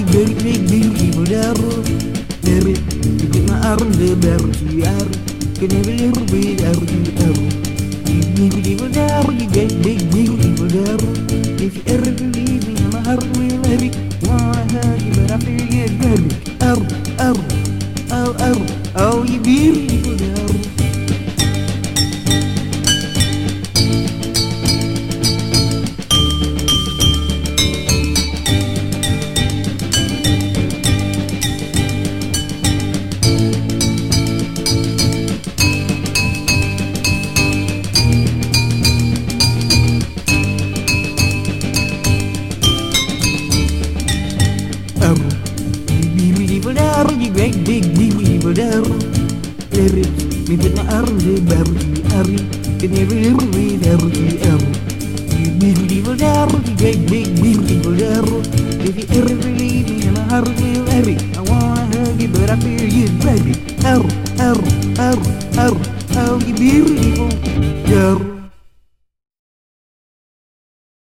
very big beautiful arrow. Very big my arm the berry arrow. Can never be arrow. Beautiful arrow, you get big beautiful arrow. If you ever believe me, my heart will let it. Wanna hug you, but I feel get ready. Oh, you beautiful arrow. Beautiful arrow, you great big beautiful arrow. Lyrics, me put my arrow the berry. Can never read arrow. Beautiful arrow, you great big beautiful arrow. If you ever believe me, my heart will let it. I wanna hug you, but I fear you're ready. Arrow, you beautiful arrow.